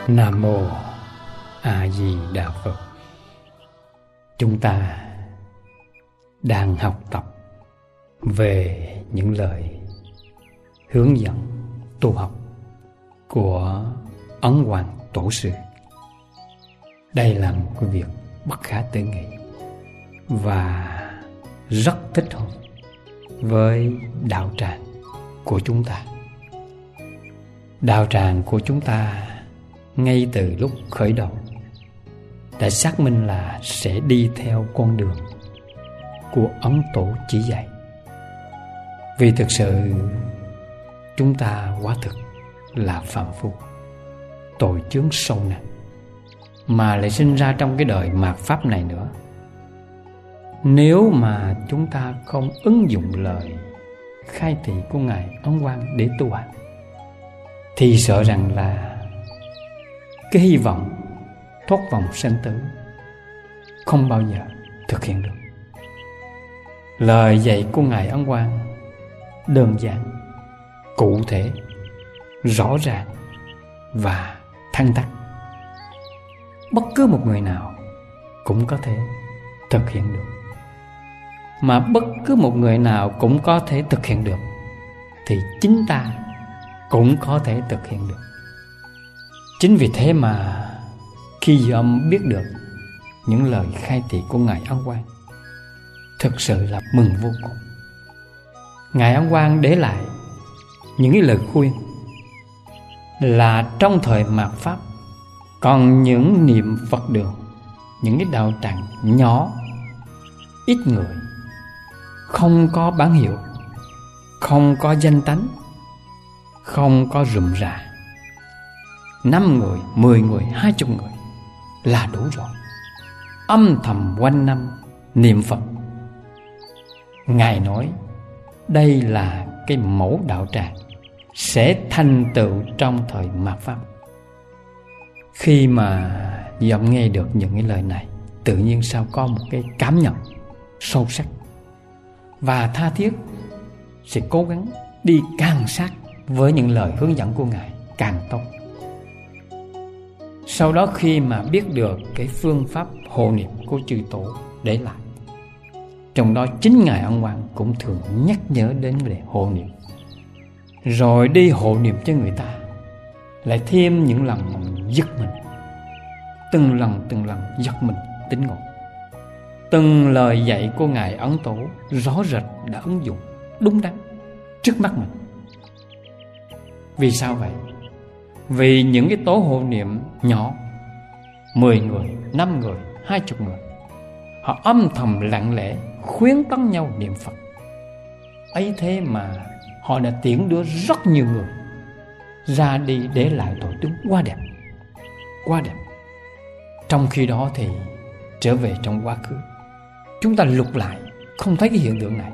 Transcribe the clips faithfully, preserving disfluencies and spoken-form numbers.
Nam Mô A Di Đà Phật. Chúng ta đang học tập về những lời hướng dẫn tu học của Ấn Hoàng Tổ sư. Đây là một cái việc bất khả tư nghị và rất thích hợp với đạo tràng của chúng ta. Đạo tràng của chúng ta ngay từ lúc khởi đầu đã xác minh là sẽ đi theo con đường của Ấn Tổ chỉ dạy. Vì thực sự chúng ta quả thực là phàm phu, tội chướng sâu nặng, mà lại sinh ra trong cái đời mạt pháp này nữa. Nếu mà chúng ta không ứng dụng lời khai thị của Ngài Ấn Quang để tu hành, thì sợ rằng là cái hy vọng thoát vòng sanh tử không bao giờ thực hiện được. Lời dạy của Ngài Ấn Quang đơn giản, cụ thể, rõ ràng và thăng tắc. Bất cứ một người nào cũng có thể thực hiện được. Mà bất cứ một người nào cũng có thể thực hiện được thì chính ta cũng có thể thực hiện được. Chính vì thế mà khi Dư Âm biết được những lời khai thị của Ngài Ấn Quang, thực sự là mừng vô cùng. Ngài Ấn Quang để lại những cái lời khuyên là trong thời mạt pháp còn những niệm Phật đường, những cái đạo tràng nhỏ, ít người, không có bản hiệu, không có danh tánh, không có rườm rà, năm người, mười người, hai chục người là đủ rồi. Âm thầm quanh năm niệm Phật. Ngài nói đây là cái mẫu đạo tràng sẽ thành tựu trong thời mạt pháp. Khi mà Dư Âm nghe được những cái lời này, tự nhiên sao có một cái cảm nhận sâu sắc và tha thiết sẽ cố gắng đi càng sát với những lời hướng dẫn của Ngài càng tốt. Sau đó khi mà biết được cái phương pháp hộ niệm của chư tổ để lại, trong đó chính Ngài Ấn Quang cũng thường nhắc nhở đến vấn đề hộ niệm, rồi đi hộ niệm cho người ta, lại thêm những lần mà mình giật mình, từng lần từng lần giật mình tỉnh ngộ. Từng lời dạy của Ngài Ấn Tổ rõ rệt đã ứng dụng đúng đắn trước mắt mình. Vì sao vậy? Vì những cái tổ hộ niệm nhỏ, mười người, năm người, hai chục người, họ âm thầm lặng lẽ khuyến tấn nhau niệm Phật. Ấy thế mà họ đã tiễn đưa rất nhiều người ra đi để lại tội tướng quá đẹp, quá đẹp. Trong khi đó thì trở về trong quá khứ, chúng ta lục lại không thấy cái hiện tượng này.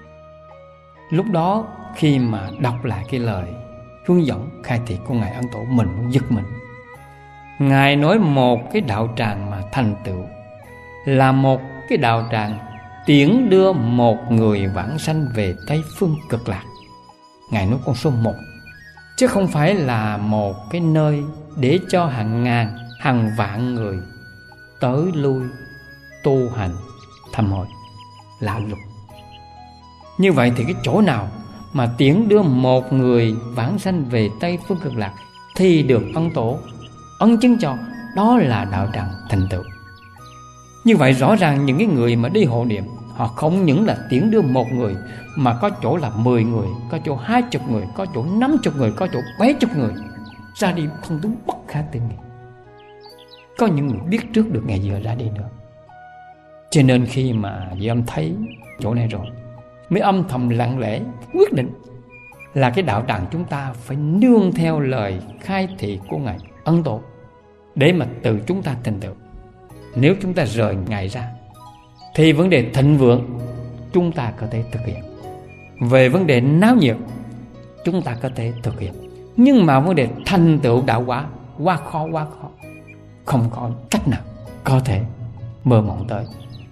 Lúc đó khi mà đọc lại cái lời hướng dẫn khai thị của Ngài Ấn Tổ, mình cũng giật mình. Ngài nói một cái đạo tràng mà thành tựu là một cái đạo tràng tiễn đưa một người vãng sanh về Tây Phương Cực Lạc. Ngài nói con số một, chứ không phải là một cái nơi để cho hàng ngàn, hàng vạn người tới lui tu hành thăm hỏi lạ lùng. Như vậy thì cái chỗ nào mà tiễn đưa một người vãng sanh về Tây Phương Cực Lạc thì được Ấn Tổ ấn chứng cho đó là đạo tràng thành tựu. Như vậy rõ ràng những cái người mà đi hộ niệm, họ không những là tiễn đưa một người, mà có chỗ là mười người, có chỗ hai chục người, có chỗ năm chục người, có chỗ bảy chục người ra đi không đúng bất khả tư nghị. Có những người biết trước được ngày giờ ra đi nữa. Cho nên khi mà Dư Âm thấy chỗ này rồi, mới âm thầm lặng lẽ quyết định là cái đạo tràng chúng ta phải nương theo lời khai thị của Ngài Ấn Tổ để mà từ chúng ta thành tựu. Nếu chúng ta rời Ngài ra thì vấn đề thịnh vượng chúng ta có thể thực hiện, về vấn đề náo nhiệt chúng ta có thể thực hiện, nhưng mà vấn đề thành tựu đạo quả quá khó, quá khó, không có cách nào có thể mơ mộng tới.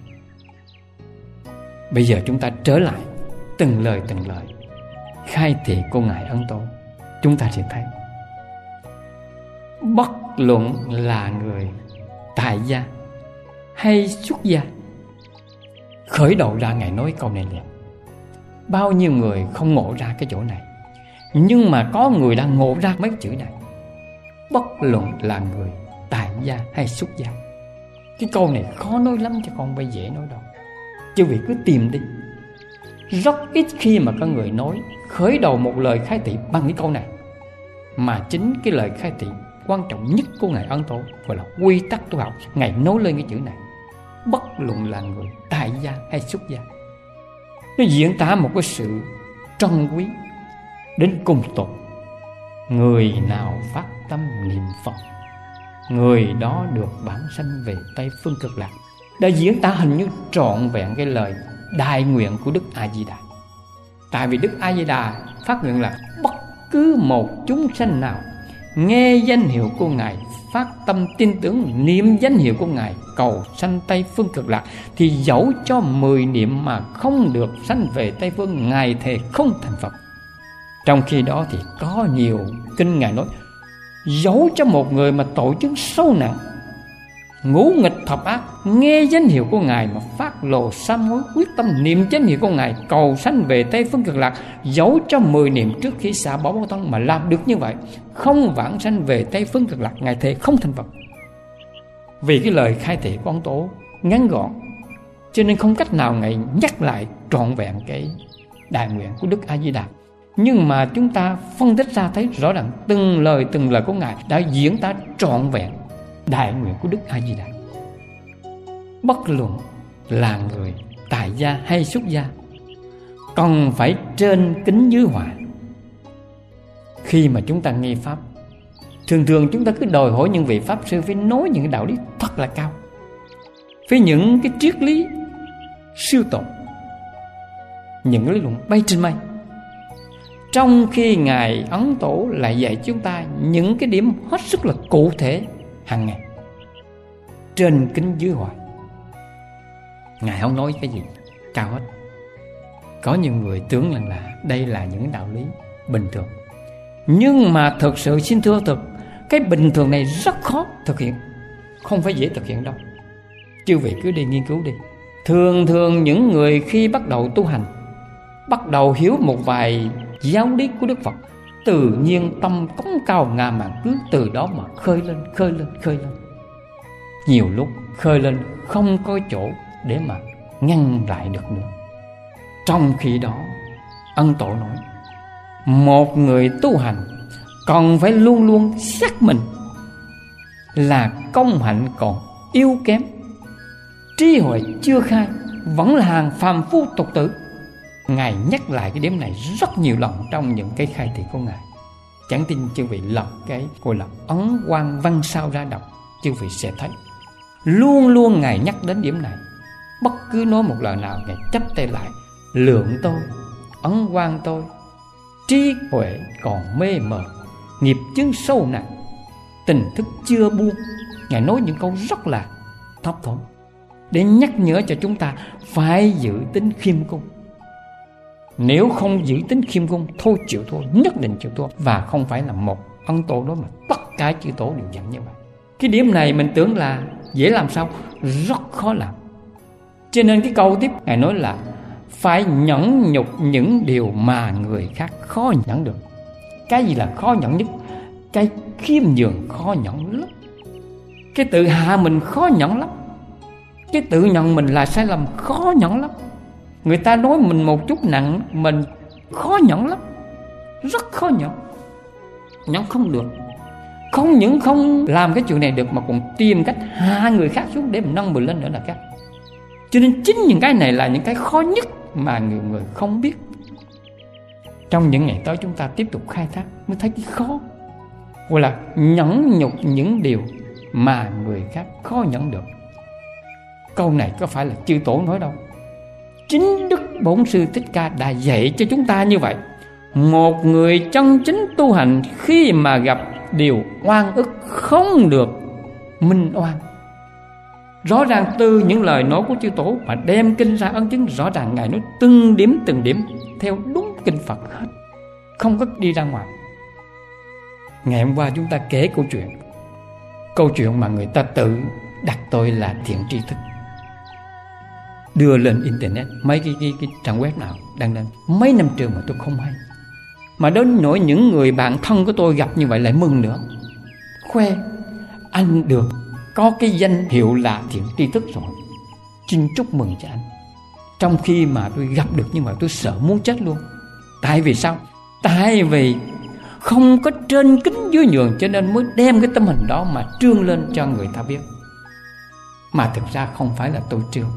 Bây giờ chúng ta trở lại từng lời từng lời khai thị của Ngài Ấn Tổ, chúng ta sẽ thấy bất luận là người tại gia hay xuất gia. Khởi đầu ra Ngài nói câu này liền. Bao nhiêu người không ngộ ra cái chỗ này, nhưng mà có người đang ngộ ra mấy chữ này. Bất luận là người tại gia hay xuất gia. Cái câu này khó nói lắm chứ không phải dễ nói đâu. Chứ vì cứ tìm đi. Rất ít khi mà có người nói khởi đầu một lời khai thị bằng cái câu này. Mà chính cái lời khai thị quan trọng nhất của Ngài Ấn Tổ, gọi là quy tắc tu học, Ngài nói lên cái chữ này. Bất luận là người tại gia hay xuất gia. Nó diễn tả một cái sự trân quý đến cùng tột. Người nào phát tâm niệm Phật, người đó được bản sanh về Tây Phương Cực Lạc. Đã diễn tả hình như trọn vẹn cái lời đại nguyện của Đức A Di Đà. Tại vì Đức A Di Đà phát nguyện là bất cứ một chúng sanh nào nghe danh hiệu của Ngài, phát tâm tin tưởng niệm danh hiệu của Ngài, cầu sanh Tây Phương Cực Lạc, thì dẫu cho mười niệm mà không được sanh về Tây Phương, Ngài thề không thành Phật. Trong khi đó thì có nhiều kinh Ngài nói, dẫu cho một người mà tội chứng sâu nặng, ngũ nghịch thập ác, nghe danh hiệu của Ngài mà phát lộ sám hối, quyết tâm niệm danh hiệu của Ngài, cầu sanh về Tây Phương Cực Lạc, dẫu cho mười niệm trước khi xả bỏ báo thân mà làm được như vậy, không vãng sanh về Tây Phương Cực Lạc, Ngài thề không thành Phật. Vì cái lời khai thị của ông Tổ ngắn gọn, cho nên không cách nào Ngài nhắc lại trọn vẹn cái đại nguyện của Đức A Di Đà. Nhưng mà chúng ta phân tích ra thấy rõ ràng từng lời từng lời của Ngài đã diễn tả trọn vẹn đại nguyện của Đức A Di Đà. Bất luận là người tại gia hay xuất gia, cần phải trên kính dưới hòa. Khi mà chúng ta nghe pháp, thường thường chúng ta cứ đòi hỏi những vị pháp sư phải nói những cái đạo lý thật là cao, với những cái triết lý siêu tột, những cái lý luận bay trên mây. Trong khi Ngài Ấn Tổ lại dạy chúng ta những cái điểm hết sức là cụ thể hàng ngày. Trên kính dưới hòa. Ngài không nói cái gì cao hết. Có nhiều người tưởng rằng là đây là những đạo lý bình thường, nhưng mà thực sự xin thưa thật, cái bình thường này rất khó thực hiện, không phải dễ thực hiện đâu. Chư vị cứ đi nghiên cứu đi. Thường thường những người khi bắt đầu tu hành, bắt đầu hiểu một vài giáo lý của Đức Phật, tự nhiên tâm cống cao ngà mạn, cứ từ đó mà khơi lên, khơi lên, khơi lên. Nhiều lúc khơi lên không có chỗ để mà ngăn lại được nữa. Trong khi đó, Ân Tổ nói, một người tu hành còn phải luôn luôn xác mình là công hạnh còn yếu kém, trí huệ chưa khai, vẫn là hàng phàm phu tục tử. Ngài nhắc lại cái điểm này rất nhiều lần trong những cái khai thị của Ngài. Chẳng tin chư vị lật cái gọi là Ấn Quang Văn Sao ra đọc, chư vị sẽ thấy luôn luôn Ngài nhắc đến điểm này. Bất cứ nói một lời nào, Ngài chắp tay lại, lượng tôi, ấn quang tôi, trí huệ còn mê mờ, nghiệp chướng sâu nặng, tình thức chưa buông. Ngài nói những câu rất là thấp thỏm để nhắc nhở cho chúng ta phải giữ tính khiêm cung. Nếu không giữ tính khiêm cung, thôi chịu thua, nhất định chịu thua. Và không phải là một Ấn Tổ đó mà tất cả chư tổ đều dặn như vậy. Cái điểm này mình tưởng là dễ làm sao? Rất khó làm. Cho nên cái câu tiếp Ngài nói là phải nhẫn nhục những điều mà người khác khó nhẫn được. Cái gì là khó nhẫn nhất? Cái khiêm nhường khó nhẫn lắm. Cái tự hạ mình khó nhẫn lắm. Cái tự nhận mình là sai lầm khó nhẫn lắm. Người ta nói mình một chút nặng, mình khó nhẫn lắm, rất khó nhẫn. Nhẫn không được. Không những không làm cái chuyện này được mà còn tìm cách hạ người khác xuống để mình nâng mình lên nữa là khác. Cho nên chính những cái này là những cái khó nhất mà nhiều người không biết. Trong những ngày tới chúng ta tiếp tục khai thác mới thấy cái khó, gọi là nhẫn nhục những điều mà người khác khó nhẫn được. Câu này có phải là chư tổ nói đâu, chính Đức Bổn Sư Thích Ca đã dạy cho chúng ta như vậy. Một người chân chính tu hành khi mà gặp điều oan ức không được minh oan. Rõ ràng từ những lời nói của chư tổ mà đem kinh ra ấn chứng, rõ ràng Ngài nói từng điểm từng điểm theo đúng kinh Phật hết, không có đi ra ngoài. Ngày hôm qua chúng ta kể câu chuyện câu chuyện mà người ta tự đặt tôi là thiện tri thức, đưa lên internet, mấy cái, cái, cái trang web nào đăng lên, mấy năm trường mà tôi không hay. Mà đến nỗi những người bạn thân của tôi gặp như vậy lại mừng nữa, khoe anh được có cái danh hiệu là thiện tri thức rồi, xin chúc mừng cho anh. Trong khi mà tôi gặp được như vậy tôi sợ muốn chết luôn. Tại vì sao? Tại vì không có trên kính dưới nhường, cho nên mới đem cái tấm hình đó mà trương lên cho người ta biết. Mà thực ra không phải là tôi trương.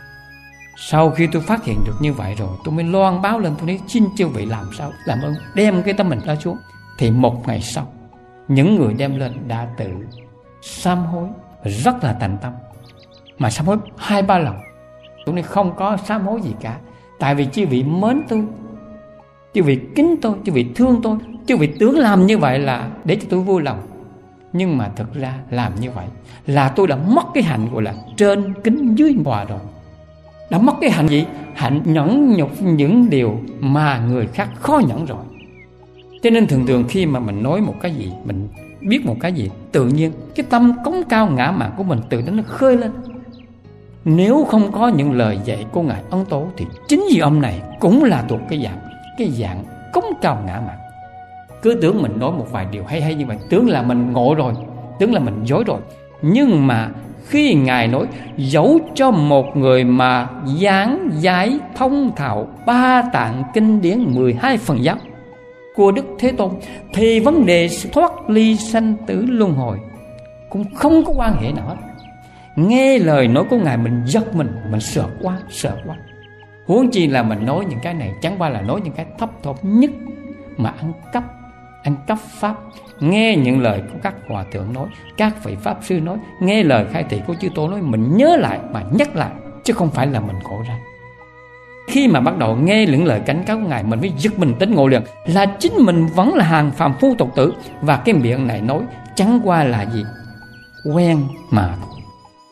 Sau khi tôi phát hiện được như vậy rồi, tôi mới loan báo lên, tôi nói xin chư vị làm sao, làm ơn đem cái tấm hình đó xuống. Thì một ngày sau, những người đem lên đã tự sám hối rất là thành tâm, mà sám hối hai ba lần. Tôi nói không có sám hối gì cả, tại vì chư vị mến tôi, chư vị kính tôi, chư vị thương tôi, chư vị tưởng làm như vậy là để cho tôi vui lòng. Nhưng mà thực ra làm như vậy là tôi đã mất cái hạnh gọi là trên kính dưới hòa rồi. Đã mất cái hạnh gì? Hạnh nhẫn nhục những điều mà người khác khó nhẫn rồi. Cho nên thường thường khi mà mình nói một cái gì, mình biết một cái gì, tự nhiên cái tâm cống cao ngã mạn của mình từ đó nó khơi lên. Nếu không có những lời dạy của Ngài Ấn Tổ thì chính vì ông này cũng là thuộc cái dạng cái dạng cống cao ngã mạn. Cứ tưởng mình nói một vài điều hay hay như vậy, tưởng là mình ngộ rồi, tưởng là mình dối rồi. Nhưng mà khi Ngài nói dẫu cho một người mà giảng giải thông thạo ba tạng kinh điển mười hai phần giáo của Đức Thế Tôn, thì vấn đề thoát ly sanh tử luân hồi cũng không có quan hệ nào hết. Nghe lời nói của Ngài mình giật mình, mình sợ quá, sợ quá. Huống chi là mình nói những cái này chẳng qua là nói những cái thấp thỏm nhất mà ăn cắp, ăn cắp pháp. Nghe những lời của các hòa thượng nói, các vị pháp sư nói, nghe lời khai thị của chư Tổ nói, mình nhớ lại mà nhắc lại, chứ không phải là mình khổ ra. Khi mà bắt đầu nghe những lời cảnh cáo của Ngài, mình mới giật mình tỉnh ngộ liền là chính mình vẫn là hàng phàm phu tục tử. Và cái miệng này nói chẳng qua là gì? Quen mà thôi.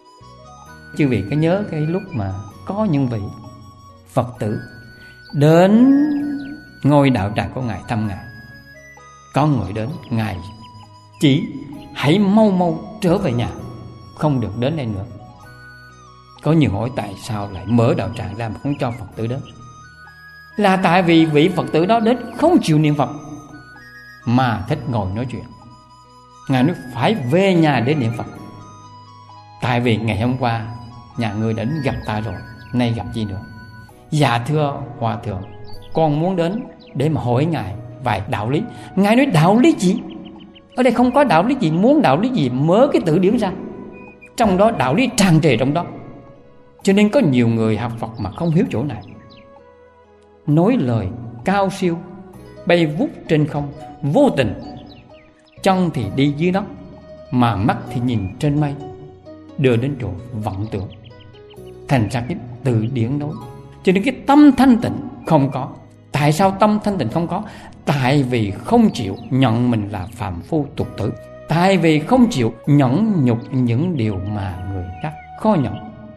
Chư vị có nhớ cái lúc mà có những vị Phật tử đến ngôi đạo tràng của Ngài thăm Ngài, có người đến, Ngài chỉ hãy mau mau trở về nhà, không được đến đây nữa. Có nhiều hỏi tại sao lại mở đạo tràng ra mà không cho Phật tử đến. Là tại vì vị Phật tử đó đến không chịu niệm Phật mà thích ngồi nói chuyện. Ngài nói phải về nhà để niệm Phật. Tại vì ngày hôm qua nhà ngươi đến gặp ta rồi, nay gặp gì nữa? Dạ thưa hòa thượng, con muốn đến để mà hỏi Ngài vài đạo lý. Ngài nói đạo lý gì? Ở đây không có đạo lý gì, muốn đạo lý gì mở cái từ điển ra. Trong đó đạo lý tràn trề trong đó. Cho nên có nhiều người học Phật mà không hiểu chỗ này. Nói lời cao siêu, bay vút trên không, vô tình. Chân thì đi dưới đất, mà mắt thì nhìn trên mây, đưa đến chỗ vọng tưởng. Thành ra cái từ điển nói. Cho nên cái tâm thanh tịnh không có. Tại sao tâm thanh tịnh không có? Tại vì không chịu nhận mình là phàm phu tục tử. Tại vì không chịu nhẫn nhục những điều mà người khác khó nhận.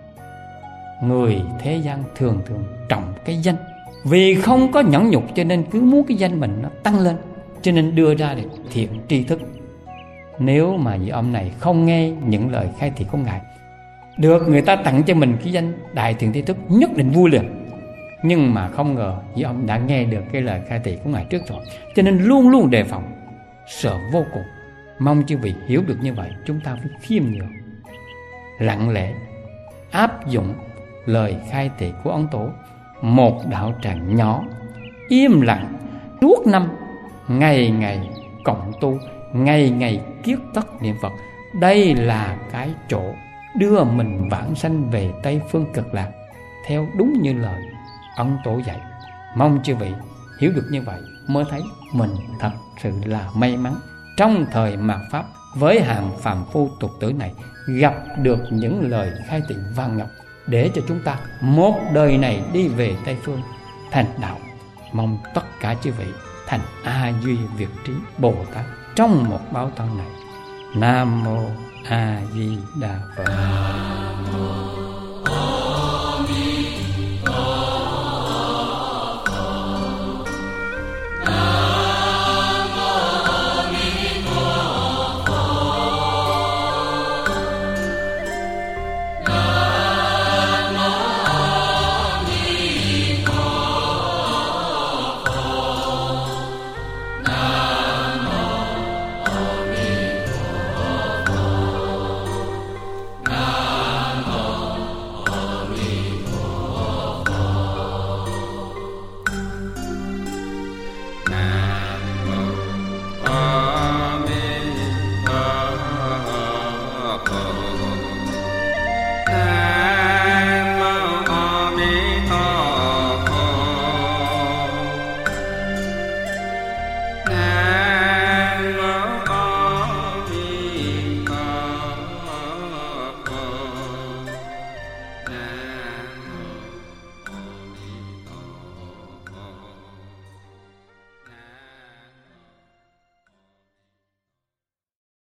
Người thế gian thường thường trọng cái danh. Vì không có nhẫn nhục cho nên cứ muốn cái danh mình nó tăng lên, cho nên đưa ra được thiện tri thức. Nếu mà vị ông này không nghe những lời khai thị của Ngài, được người ta tặng cho mình cái danh đại thiện tri thức, nhất định vui liền. Nhưng mà không ngờ vị ông đã nghe được cái lời khai thị của Ngài trước rồi, cho nên luôn luôn đề phòng, sợ vô cùng. Mong chư vị hiểu được như vậy, chúng ta phải khiêm nhường, lặng lẽ áp dụng lời khai thị của Ấn Tổ. Một đạo tràng nhỏ, im lặng, suốt năm, ngày ngày cộng tu, ngày ngày kiết tất niệm Phật. Đây là cái chỗ đưa mình vãng sanh về Tây Phương Cực Lạc, theo đúng như lời Ấn Tổ dạy. Mong chư vị hiểu được như vậy mới thấy mình thật sự là may mắn trong thời mạt Pháp, với hàng phàm phu tục tử này gặp được những lời khai thị vàng ngọc, để cho chúng ta một đời này đi về Tây Phương thành đạo. Mong tất cả chư vị thành A Duy Việt Trí Bồ Tát trong một báo thân này. Nam Mô A Di Đà Phật.